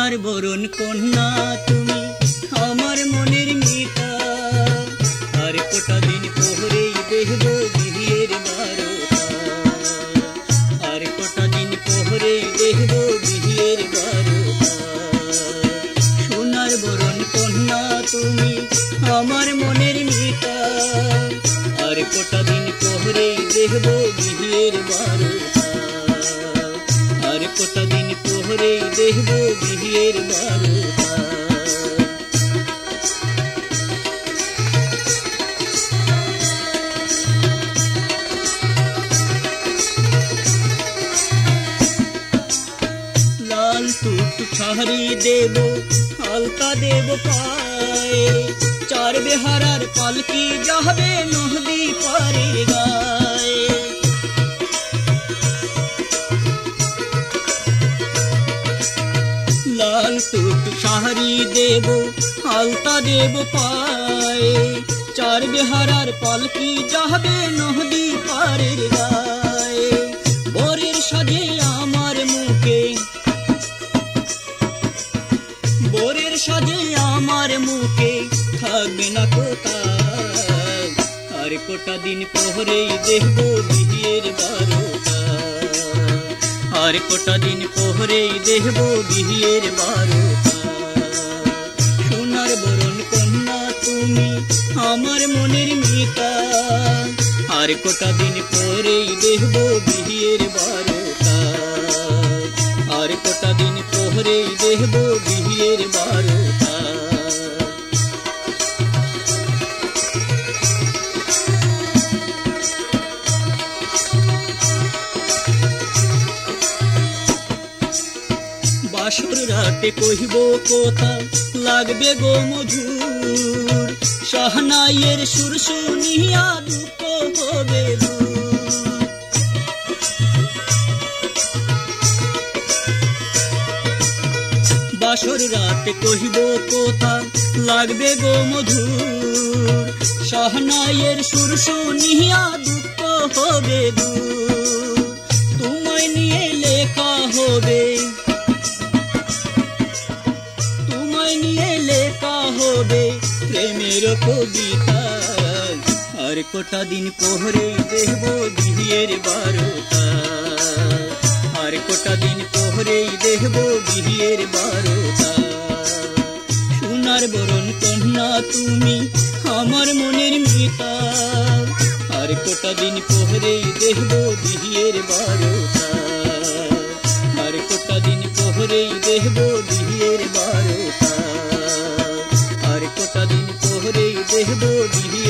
সোনার বরণ কন্যা তুমি আমার মনের মিতা, আর কটা দিন পরেই দেখব বিয়ের বারোটা, আর কটা দিন পরেই দেখব বিয়ের বারোটা। সোনার বরণ কন্যা তুমি আমার মনের মিতা, আর কটা দিন পরেই দেখব বিয়ের বারোটা, আর কটা দিন পরেই দেখব বিয়ের বারোটা। লাল টুকটুক শাড়ি দেব হালকা দেব পায়ে, চার বেহারার পালকি যাবে নদী পারে গায়ে। লাল টুকটুক শাড়ি দেব হালকা দেব পায়ে, চার বেহারার পালকি যাবে নদী পারের গায়ে। বরের সাজে আমার মুখে, বরের সাজে আমার মুখে থাকবে না কোথায়, আর কটা দিন পরেই দেখব বিয়ের বারোটা, আর কটা দিন পরেই দেখব বিয়ের বারোটা। সোনার বরণ কন্যা তুমি আমার মনের মিতা, আর কটা দিন পরেই দেখব বিয়ের বারোটা, আর কটা দিন পরেই দেখব বিয়ের বারোটা। বাসর রাতে কহিব কথা লাগবে গো মধুর, শাহনাইয়ের সুর শুনিয়া দুঃখ হবে দূর। বাসর রাতে কহিব কথা লাগবে গো মধুর, শাহনাইয়ের সুর শুনিয়া দুঃখ হবে দূর। তোমায় নিয়ে লেখা হবে, তোমায় নিয়ে লেখা হবে প্রেমের কবিতা, আর কটা দিন পরেই দেখব বিয়ের বারোটা, আর কটা দিন পরেই দেখব বিয়ের বারোটা। সোনার বরণ কন্যা তুমি আমার মনের মিতা, আর কটা দিন পরেই দেখব বিয়ের বারোটা, আর কটা দিন পরেই দেখব বিয়ের বারোটা, আর কটা দিন পরেই দেখব বিয়ের